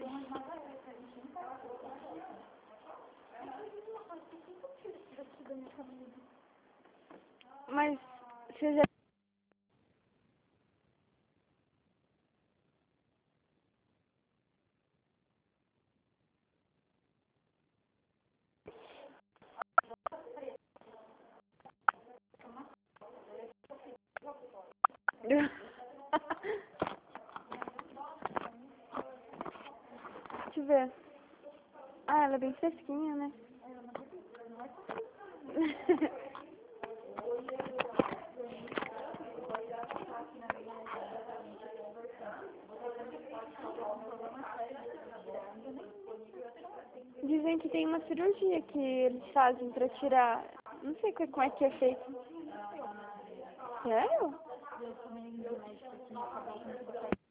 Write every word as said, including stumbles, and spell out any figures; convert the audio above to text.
Mas você já... Deixa eu ver. Ah, ela é bem fresquinha, né? Dizem que tem uma cirurgia que eles fazem pra tirar... Não sei que- como é que é feito. Sério?